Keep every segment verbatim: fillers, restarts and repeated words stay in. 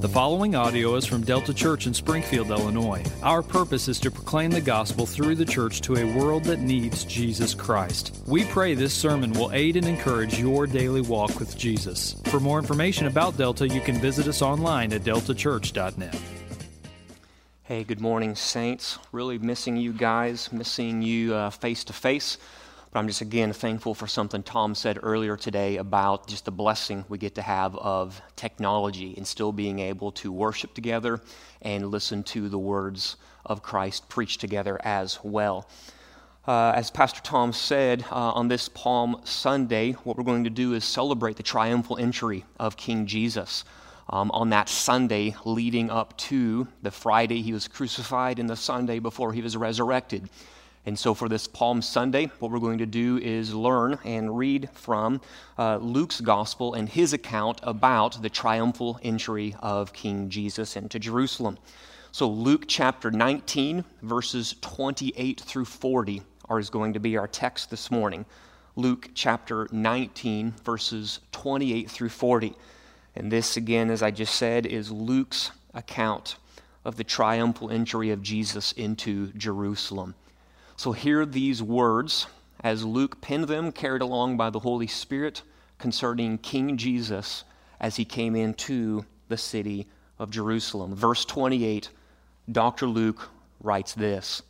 The following audio is from Delta Church in Springfield, Illinois. Our purpose is to proclaim the gospel through the church to a world that needs Jesus Christ. We pray this sermon will aid and encourage your daily walk with Jesus. For more information about Delta, you can visit us online at delta church dot net. Hey, good morning, saints. Really missing you guys, missing you uh, face to face. But I'm just, again, thankful for something Tom said earlier today about just the blessing we get to have of technology and still being able to worship together and listen to the words of Christ preached together as well. Uh, as Pastor Tom said, uh, on this Palm Sunday, what we're going to do is celebrate the triumphal entry of King Jesus. Um, on that Sunday leading up to the Friday he was crucified and the Sunday before he was resurrected. And so for this Palm Sunday, what we're going to do is learn and read from uh, Luke's gospel and his account about the triumphal entry of King Jesus into Jerusalem. So Luke chapter nineteen, verses twenty-eight through forty are is going to be our text this morning. Luke chapter nineteen, verses twenty-eight through forty. And this, again, as I just said, is Luke's account of the triumphal entry of Jesus into Jerusalem. So hear these words as Luke penned them, carried along by the Holy Spirit, concerning King Jesus as he came into the city of Jerusalem. Verse twenty-eight, Doctor Luke writes this: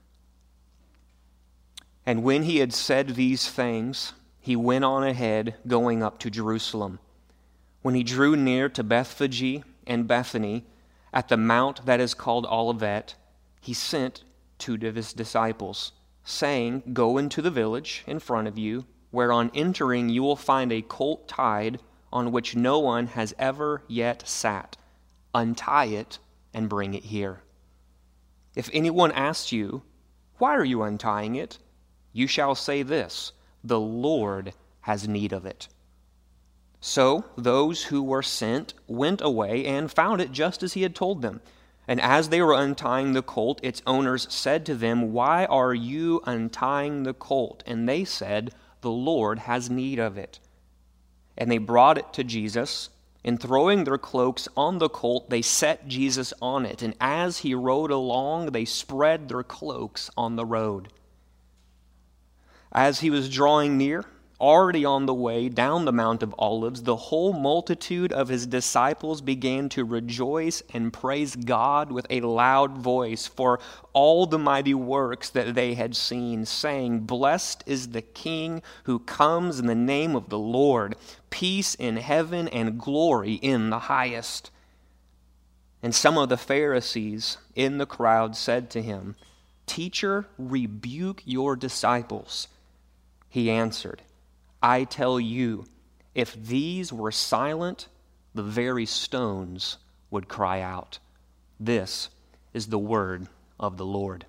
"And when he had said these things, he went on ahead, going up to Jerusalem. When he drew near to Bethphage and Bethany, at the mount that is called Olivet, he sent two of his disciples, saying, 'Go into the village in front of you, where on entering you will find a colt tied, on which no one has ever yet sat. Untie it and bring it here. If anyone asks you, "Why are you untying it?" you shall say this, "The Lord has need of it." So those who were sent went away and found it just as he had told them. And as they were untying the colt, its owners said to them, "Why are you untying the colt?" And they said, "The Lord has need of it." And they brought it to Jesus, and throwing their cloaks on the colt, they set Jesus on it. And as he rode along, they spread their cloaks on the road. As he was drawing near, already on the way down the Mount of Olives, the whole multitude of his disciples began to rejoice and praise God with a loud voice for all the mighty works that they had seen, saying, "Blessed is the King who comes in the name of the Lord, peace in heaven and glory in the highest." And some of the Pharisees in the crowd said to him, "Teacher, rebuke your disciples." He answered, "I tell you, if these were silent, the very stones would cry out." This is the word of the Lord.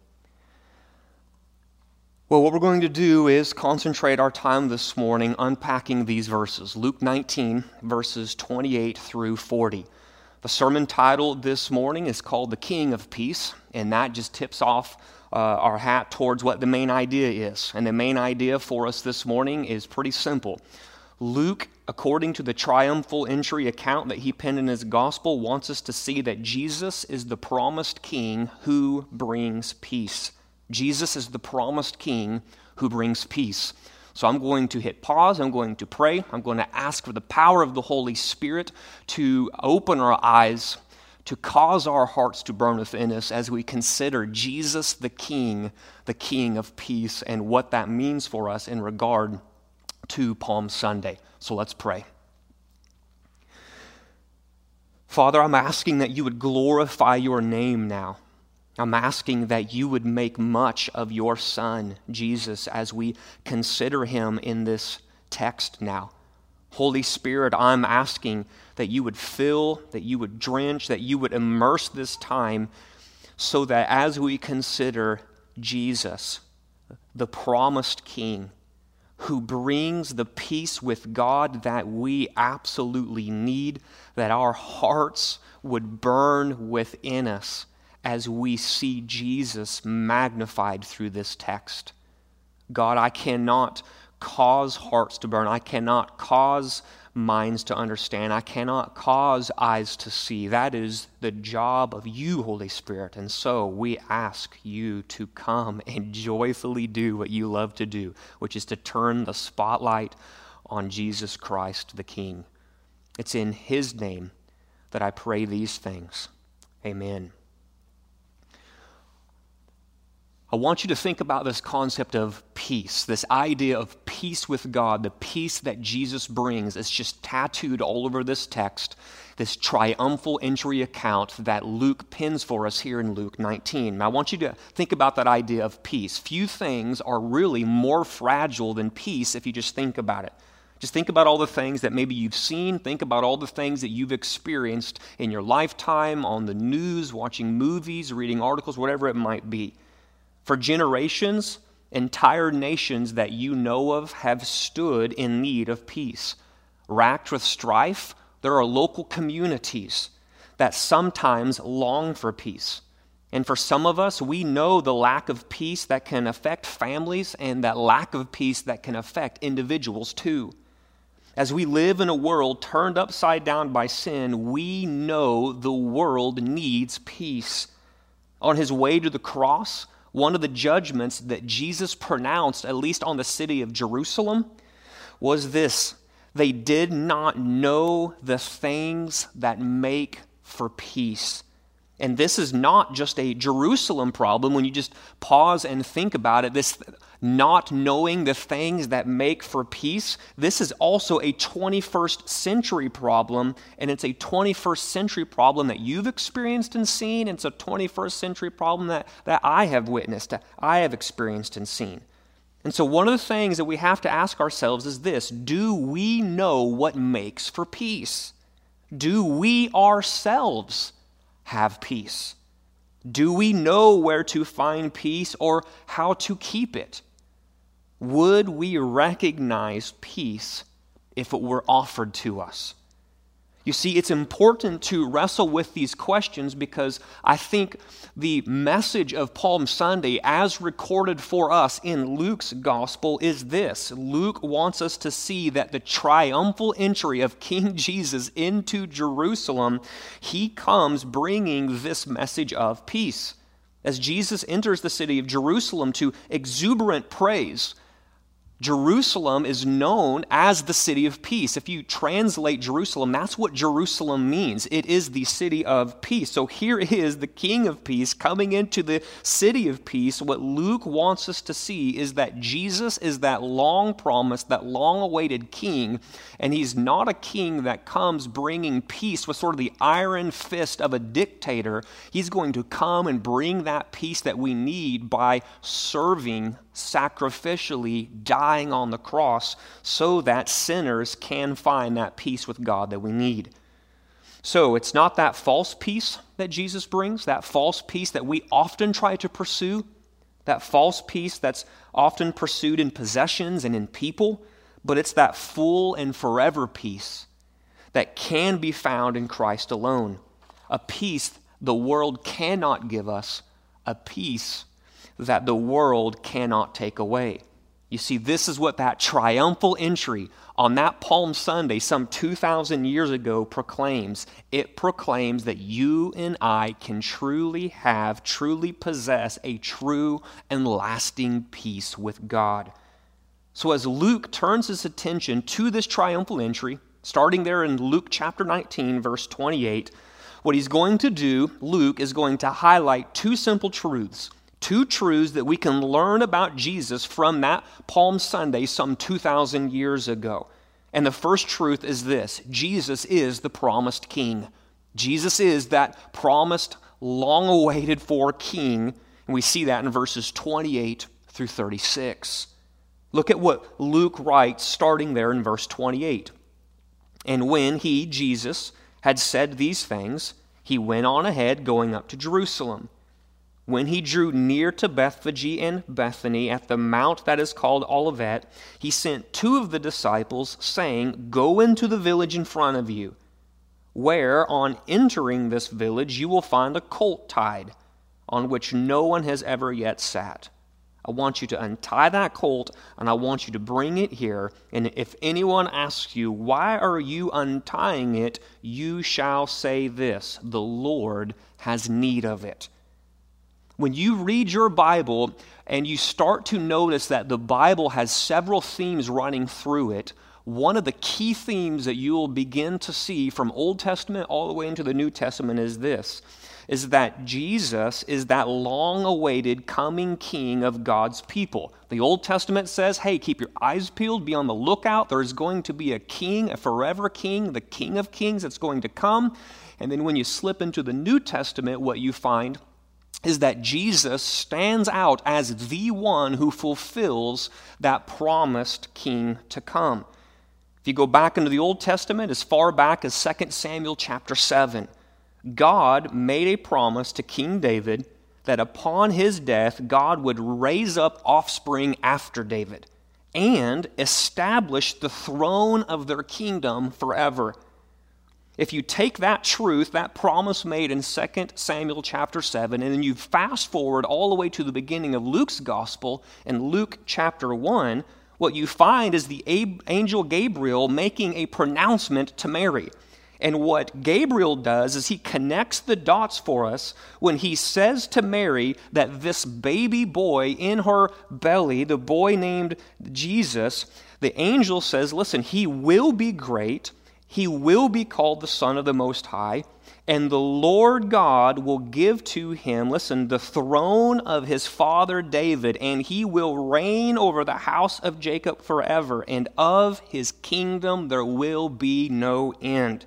Well, what we're going to do is concentrate our time this morning unpacking these verses. Luke nineteen, verses twenty-eight through forty. The sermon title this morning is called "The King of Peace," and that just tips off Uh, our hat towards what the main idea is. And the main idea for us this morning is pretty simple. Luke, according to the triumphal entry account that he penned in his gospel, wants us to see that Jesus is the promised king who brings peace. Jesus is the promised king who brings peace. So I'm going to hit pause, I'm going to pray, I'm going to ask for the power of the Holy Spirit to open our eyes, to cause our hearts to burn within us as we consider Jesus the King, the King of peace, and what that means for us in regard to Palm Sunday. So let's pray. Father, I'm asking that you would glorify your name now. I'm asking that you would make much of your Son, Jesus, as we consider him in this text now. Holy Spirit, I'm asking that you would fill, that you would drench, that you would immerse this time so that as we consider Jesus, the promised King, who brings the peace with God that we absolutely need, that our hearts would burn within us as we see Jesus magnified through this text. God, I cannot cause hearts to burn. I cannot cause minds to understand. I cannot cause eyes to see. That is the job of you, Holy Spirit. And so we ask you to come and joyfully do what you love to do, which is to turn the spotlight on Jesus Christ the King. It's in his name that I pray these things. Amen. I want you to think about this concept of peace, this idea of peace with God, the peace that Jesus brings. It's just tattooed all over this text, this triumphal entry account that Luke pins for us here in Luke nineteen. Now, I want you to think about that idea of peace. Few things are really more fragile than peace if you just think about it. Just think about all the things that maybe you've seen. Think about all the things that you've experienced in your lifetime, on the news, watching movies, reading articles, whatever it might be. For generations, entire nations that you know of have stood in need of peace. Racked with strife, there are local communities that sometimes long for peace. And for some of us, we know the lack of peace that can affect families and that lack of peace that can affect individuals too. As we live in a world turned upside down by sin, we know the world needs peace. On his way to the cross, one of the judgments that Jesus pronounced, at least on the city of Jerusalem, was this: they did not know the things that make for peace. And this is not just a Jerusalem problem. When you just pause and think about it, this not knowing the things that make for peace, this is also a twenty-first century problem, and it's a twenty-first century problem that you've experienced and seen. It's a twenty-first century problem that, that I have witnessed, that I have experienced and seen. And so one of the things that we have to ask ourselves is this: do we know what makes for peace? Do we ourselves have peace? Do we know where to find peace or how to keep it? Would we recognize peace if it were offered to us? You see, it's important to wrestle with these questions because I think the message of Palm Sunday, as recorded for us in Luke's gospel, is this. Luke wants us to see that the triumphal entry of King Jesus into Jerusalem, he comes bringing this message of peace. As Jesus enters the city of Jerusalem to exuberant praise, Jerusalem is known as the city of peace. If you translate Jerusalem, that's what Jerusalem means. It is the city of peace. So here is the King of peace coming into the city of peace. What Luke wants us to see is that Jesus is that long promised, that long awaited king, and he's not a king that comes bringing peace with sort of the iron fist of a dictator. He's going to come and bring that peace that we need by serving sacrificially, dying on the cross so that sinners can find that peace with God that we need. So it's not that false peace that Jesus brings, that false peace that we often try to pursue, that false peace that's often pursued in possessions and in people, but it's that full and forever peace that can be found in Christ alone. A peace the world cannot give us, a peace that the world cannot take away. You see, this is what that triumphal entry on that Palm Sunday some two thousand years ago proclaims. It proclaims that you and I can truly have, truly possess a true and lasting peace with God. So as Luke turns his attention to this triumphal entry, starting there in Luke chapter nineteen, verse twenty-eight, what he's going to do, Luke, is going to highlight two simple truths. Two truths that we can learn about Jesus from that Palm Sunday some two thousand years ago. And the first truth is this: Jesus is the promised king. Jesus is that promised, long-awaited for king. And we see that in verses twenty-eight through thirty-six. Look at what Luke writes starting there in verse twenty-eight. And when he, Jesus, had said these things, he went on ahead going up to Jerusalem. When he drew near to Bethphage and Bethany at the mount that is called Olivet, he sent two of the disciples, saying, "Go into the village in front of you, where on entering this village you will find a colt tied, on which no one has ever yet sat. I want you to untie that colt, and I want you to bring it here. And if anyone asks you, why are you untying it? You shall say this, the Lord has need of it. When you read your Bible and you start to notice that the Bible has several themes running through it, one of the key themes that you will begin to see from Old Testament all the way into the New Testament is this, is that Jesus is that long-awaited coming king of God's people. The Old Testament says, hey, keep your eyes peeled, be on the lookout. There's going to be a king, a forever king, the King of Kings that's going to come. And then when you slip into the New Testament, what you find is that Jesus stands out as the one who fulfills that promised king to come. If you go back into the Old Testament, as far back as Second Samuel chapter seven, God made a promise to King David that upon his death, God would raise up offspring after David and establish the throne of their kingdom forever. If you take that truth, that promise made in Second Samuel chapter seven, and then you fast forward all the way to the beginning of Luke's gospel in Luke chapter one, what you find is the angel Gabriel making a pronouncement to Mary. And what Gabriel does is he connects the dots for us when he says to Mary that this baby boy in her belly, the boy named Jesus, the angel says, listen, he will be great. He will be called the Son of the Most High, and the Lord God will give to him, listen, the throne of his father David, and he will reign over the house of Jacob forever, and of his kingdom there will be no end.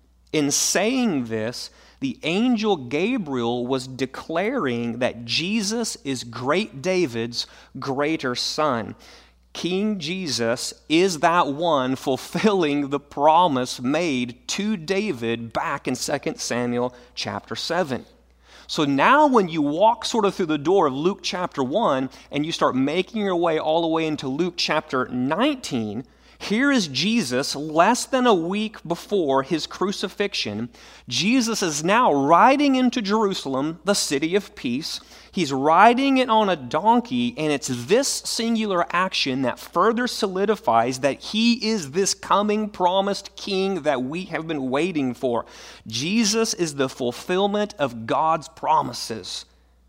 In saying this, the angel Gabriel was declaring that Jesus is great David's greater son. King Jesus is that one fulfilling the promise made to David back in Second Samuel chapter seven. So now when you walk sort of through the door of Luke chapter one and you start making your way all the way into Luke chapter nineteen, here is Jesus less than a week before his crucifixion. Jesus is now riding into Jerusalem, the city of peace. He's riding it on a donkey, and it's this singular action that further solidifies that he is this coming promised king that we have been waiting for. Jesus is the fulfillment of God's promises.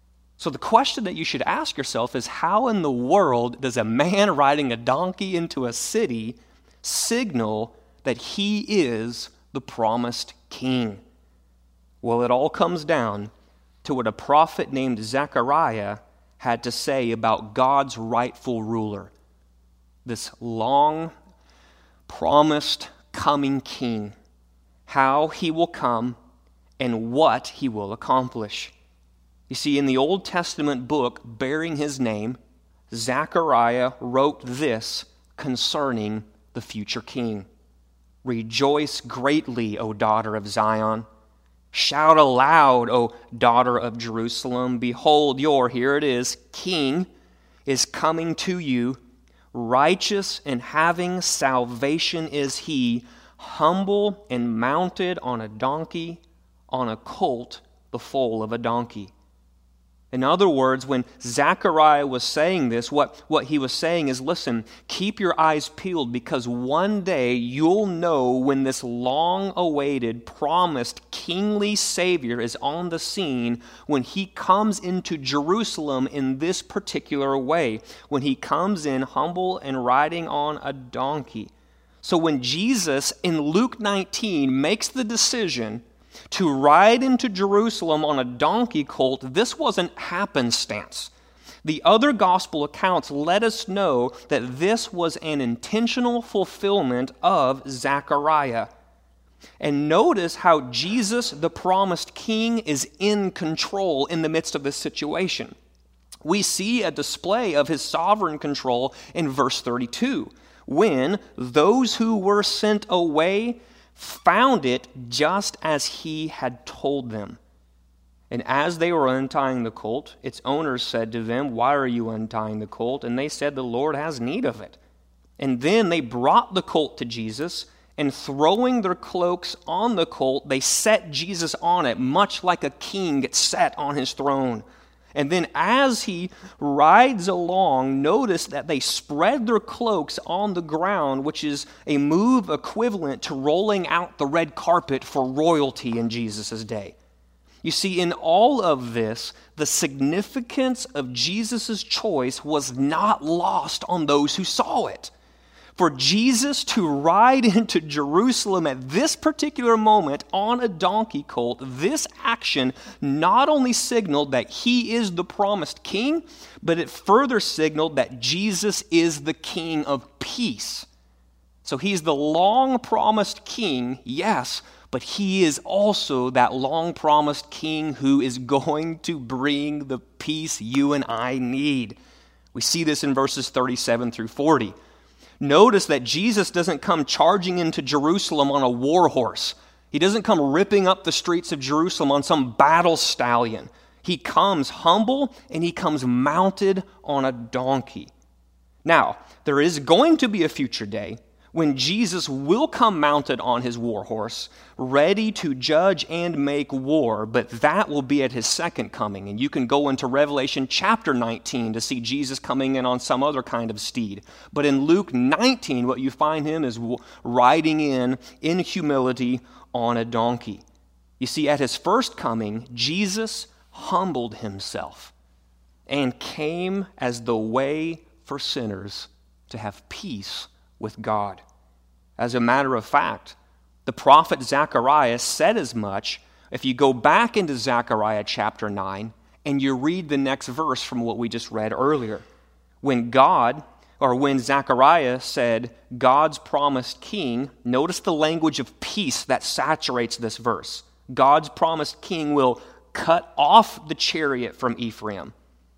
So the question that you should ask yourself is, how in the world does a man riding a donkey into a city signal that he is the promised king? Well, it all comes down to what a prophet named Zechariah had to say about God's rightful ruler, this long promised coming king, how he will come and what he will accomplish. You see, in the Old Testament book bearing his name, Zechariah wrote this concerning the future king. Rejoice greatly, O daughter of Zion. Shout aloud, O daughter of Jerusalem. Behold, your, here it is, king is coming to you. Righteous and having salvation is he, humble and mounted on a donkey, on a colt, the foal of a donkey. In other words, when Zechariah was saying this, what, what he was saying is, listen, keep your eyes peeled, because one day you'll know when this long-awaited, promised, kingly Savior is on the scene, when he comes into Jerusalem in this particular way, when he comes in humble and riding on a donkey. So when Jesus in Luke nineteen makes the decision to ride into Jerusalem on a donkey colt, this wasn't happenstance. The other gospel accounts let us know that this was an intentional fulfillment of Zechariah. And notice how Jesus, the promised king, is in control in the midst of this situation. We see a display of his sovereign control in verse thirty-two, when those who were sent away found it just as he had told them. And as they were untying the colt, its owners said to them, "Why are you untying the colt?" And they said, "The Lord has need of it." And then they brought the colt to Jesus, and throwing their cloaks on the colt, they set Jesus on it, much like a king gets set on his throne. And then as he rides along, notice that they spread their cloaks on the ground, which is a move equivalent to rolling out the red carpet for royalty in Jesus' day. You see, in all of this, the significance of Jesus' choice was not lost on those who saw it. For Jesus to ride into Jerusalem at this particular moment on a donkey colt, this action not only signaled that he is the promised king, but it further signaled that Jesus is the king of peace. So he's the long-promised king, yes, but he is also that long-promised king who is going to bring the peace you and I need. We see this in verses thirty-seven through forty. Notice that Jesus doesn't come charging into Jerusalem on a war horse. He doesn't come ripping up the streets of Jerusalem on some battle stallion. He comes humble and he comes mounted on a donkey. Now, there is going to be a future day when Jesus will come mounted on his war horse, ready to judge and make war, but that will be at his second coming. And you can go into Revelation chapter nineteen to see Jesus coming in on some other kind of steed. But in Luke nineteen, what you find him is riding in, in humility, on a donkey. You see, at his first coming, Jesus humbled himself and came as the way for sinners to have peace with God. As a matter of fact, the prophet Zechariah said as much. If you go back into Zechariah chapter nine and you read the next verse from what we just read earlier, when God, or when Zechariah said, God's promised king, notice the language of peace that saturates this verse. God's promised king will cut off the chariot from Ephraim,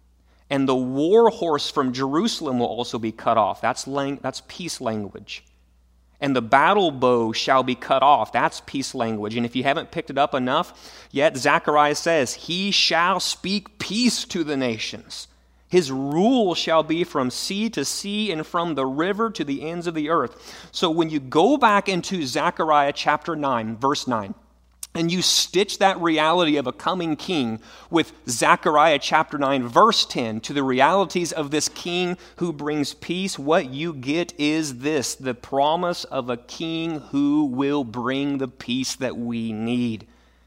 and the war horse from Jerusalem will also be cut off. That's lang- that's peace language. And the battle bow shall be cut off. That's peace language. And if you haven't picked it up enough yet, Zechariah says, he shall speak peace to the nations. His rule shall be from sea to sea and from the river to the ends of the earth. So when you go back into Zechariah chapter nine, verse nine, and you stitch that reality of a coming king with Zechariah chapter nine, verse ten, to the realities of this king who brings peace, what you get is this, the promise of a king who will bring the peace that we need.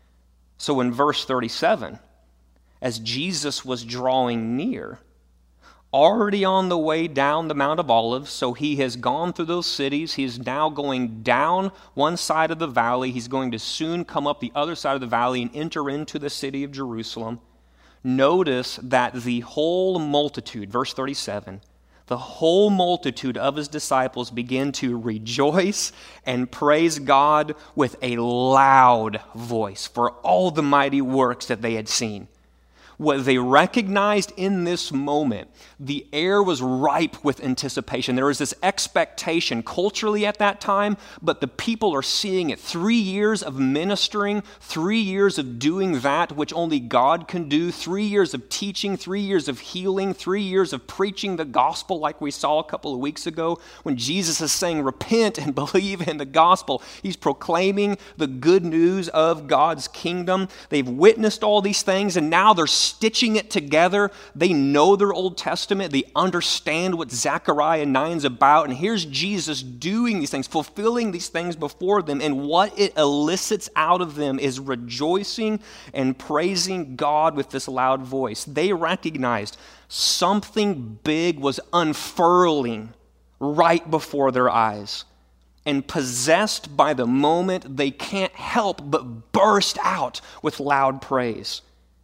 So in verse thirty-seven, as Jesus was drawing near, already on the way down the Mount of Olives, so he has gone through those cities. He is now going down one side of the valley. He's going to soon come up the other side of the valley and enter into the city of Jerusalem. Notice that the whole multitude, verse thirty-seven, the whole multitude of his disciples begin to rejoice and praise God with a loud voice for all the mighty works that they had seen. What they recognized in this moment, the air was ripe with anticipation. There was this expectation culturally at that time, but the people are seeing it. Three years of ministering, three years of doing that which only God can do, three years of teaching, three years of healing, three years of preaching the gospel like we saw a couple of weeks ago when Jesus is saying, repent and believe in the gospel. He's proclaiming the good news of God's kingdom. They've witnessed all these things, and now they're stitching it together. They know their Old Testament. They understand what Zechariah nine is about. And here's Jesus doing these things, fulfilling these things before them. And what it elicits out of them is rejoicing and praising God with this loud voice. They recognized something big was unfurling right before their eyes. And possessed by the moment, they can't help but burst out with loud praise.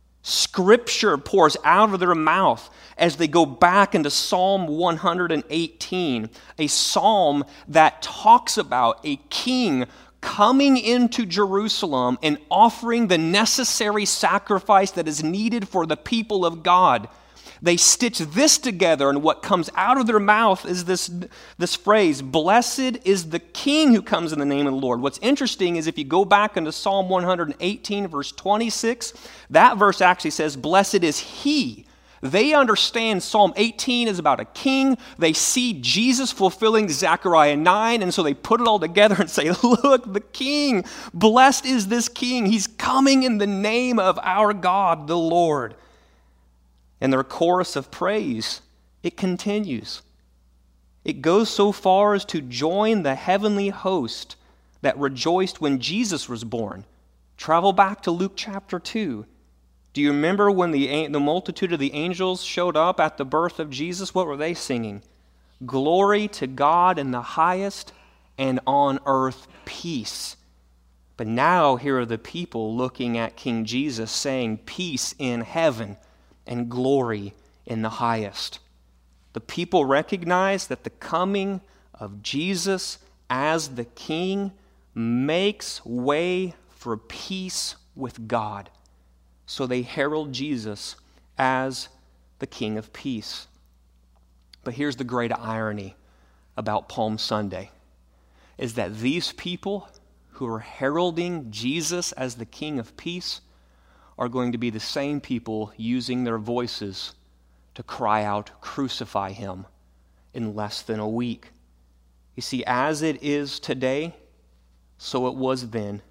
Scripture pours out of their mouth as they go back into Psalm one hundred eighteen, a psalm that talks about a king coming into Jerusalem and offering the necessary sacrifice that is needed for the people of God. They stitch this together, and what comes out of their mouth is this, this phrase, blessed is the king who comes in the name of the Lord. What's interesting is if you go back into Psalm one hundred eighteen, verse twenty-six, that verse actually says, blessed is he. They understand Psalm eighteen is about a king. They see Jesus fulfilling Zechariah nine, and so they put it all together and say, look, the king, blessed is this king. He's coming in the name of our God, the Lord. And their chorus of praise, it continues. It goes so far as to join the heavenly host that rejoiced when Jesus was born. Travel back to Luke chapter two. Do you remember when the, the multitude of the angels showed up at the birth of Jesus? What were they singing? Glory to God in the highest, and on earth peace. But now here are the people looking at King Jesus saying peace in heaven and glory in the highest. The people recognize that the coming of Jesus as the King makes way for peace with God. So they herald Jesus as the King of Peace. But here's the great irony about Palm Sunday, is that these people who are heralding Jesus as the King of Peace are going to be the same people using their voices to cry out, "Crucify him," in less than a week. You see, as it is today, so it was then.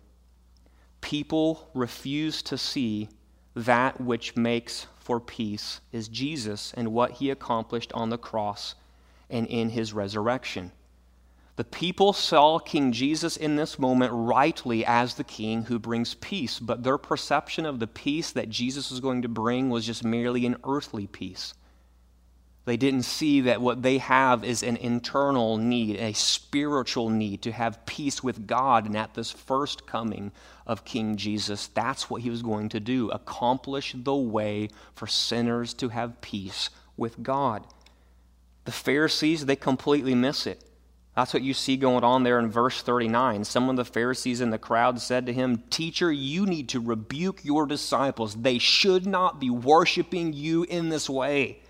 People refuse to see that which makes for peace is Jesus and what he accomplished on the cross and in his resurrection. The people saw King Jesus in this moment rightly as the king who brings peace, but their perception of the peace that Jesus was going to bring was just merely an earthly peace. They didn't see that what they have is an internal need, a spiritual need to have peace with God. And at this first coming of King Jesus, that's what he was going to do, accomplish the way for sinners to have peace with God. The Pharisees, they completely miss it. That's what you see going on there in verse thirty-nine. Some of the Pharisees in the crowd said to him, "Teacher, you need to rebuke your disciples. They should not be worshiping you in this way."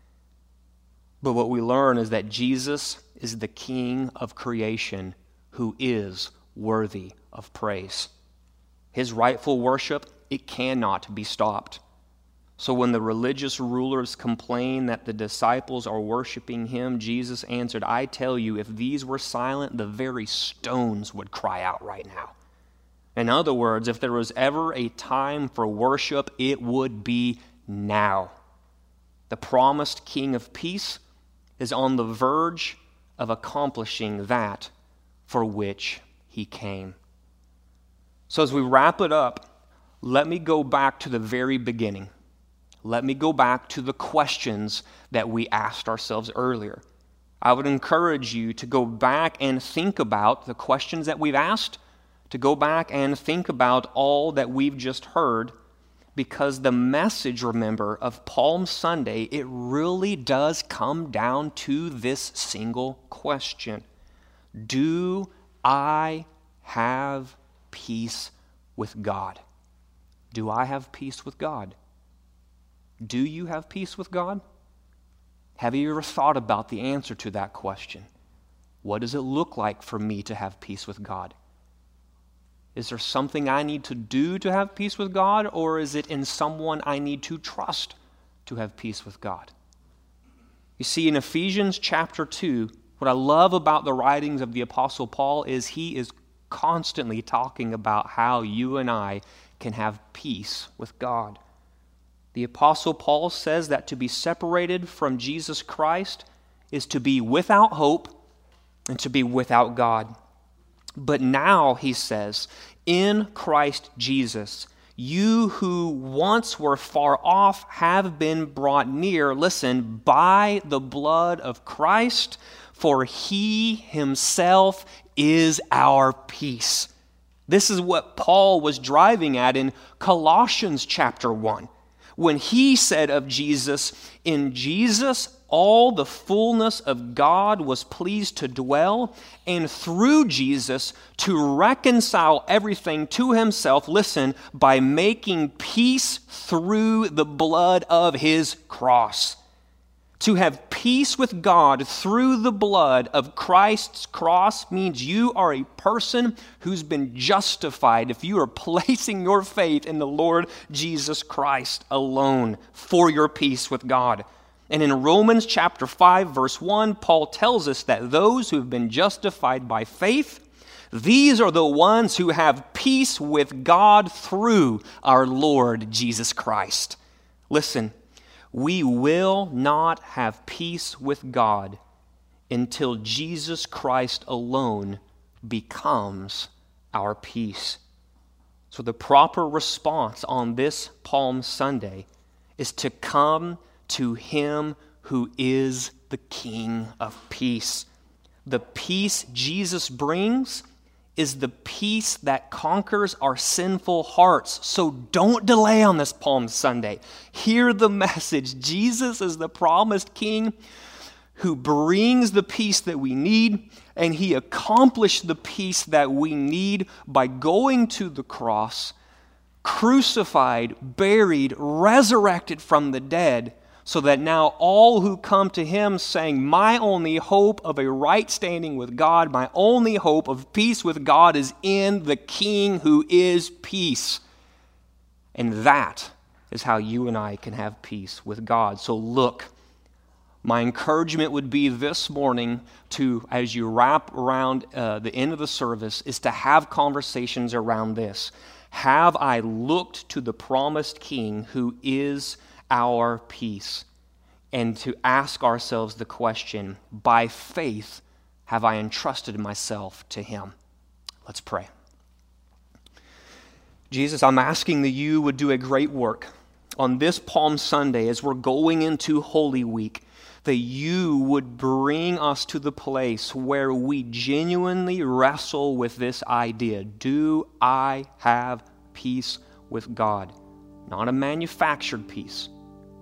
But what we learn is that Jesus is the King of creation who is worthy of praise. His rightful worship, it cannot be stopped. So when the religious rulers complain that the disciples are worshiping him, Jesus answered, "I tell you, if these were silent, the very stones would cry out right now." In other words, if there was ever a time for worship, it would be now. The promised King of Peace is on the verge of accomplishing that for which he came. So as we wrap it up, let me go back to the very beginning. Let me go back to the questions that we asked ourselves earlier. I would encourage you to go back and think about the questions that we've asked, to go back and think about all that we've just heard, because the message, remember, of Palm Sunday, it really does come down to this single question. Do I have peace with God? Do I have peace with God? Do you have peace with God? Have you ever thought about the answer to that question? What does it look like for me to have peace with God? Is there something I need to do to have peace with God, or is it in someone I need to trust to have peace with God? You see, in Ephesians chapter two, what I love about the writings of the Apostle Paul is he is constantly talking about how you and I can have peace with God. The Apostle Paul says that to be separated from Jesus Christ is to be without hope and to be without God. But now, he says, in Christ Jesus, you who once were far off have been brought near, listen, by the blood of Christ, for he himself is our peace. This is what Paul was driving at in Colossians chapter one. When he said of Jesus, in Jesus all the fullness of God was pleased to dwell, and through Jesus to reconcile everything to himself, listen, by making peace through the blood of his cross. To have peace with God through the blood of Christ's cross means you are a person who's been justified if you are placing your faith in the Lord Jesus Christ alone for your peace with God. And in Romans chapter five, verse one, Paul tells us that those who have been justified by faith, these are the ones who have peace with God through our Lord Jesus Christ. Listen, We will not have peace with God until Jesus Christ alone becomes our peace. So the proper response on this Palm Sunday is to come to Him who is the King of peace. The peace Jesus brings is the peace that conquers our sinful hearts. So don't delay on this Palm Sunday. Hear the message. Jesus is the promised King who brings the peace that we need, and He accomplished the peace that we need by going to the cross, crucified, buried, resurrected from the dead, so that now all who come to Him saying, my only hope of a right standing with God, my only hope of peace with God is in the King who is peace. And that is how you and I can have peace with God. So look, my encouragement would be this morning to, as you wrap around uh, the end of the service, is to have conversations around this. Have I looked to the promised King who is our peace? And to ask ourselves the question, by faith, have I entrusted myself to Him? Let's pray. Jesus, I'm asking that You would do a great work on this Palm Sunday as we're going into Holy Week, that You would bring us to the place where we genuinely wrestle with this idea. Do I have peace with God? Not a manufactured peace.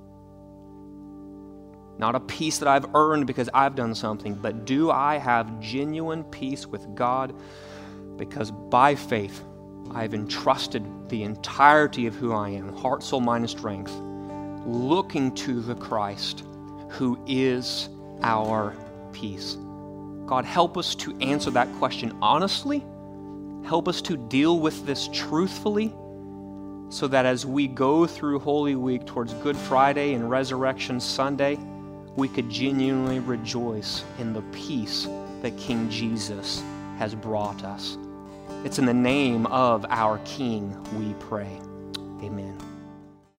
Not a peace that I've earned because I've done something, but do I have genuine peace with God? Because by faith, I've entrusted the entirety of who I am, heart, soul, mind, and strength, looking to the Christ who is our peace. God, help us to answer that question honestly. Help us to deal with this truthfully, so that as we go through Holy Week towards Good Friday and Resurrection Sunday, we could genuinely rejoice in the peace that King Jesus has brought us. It's in the name of our King we pray. Amen.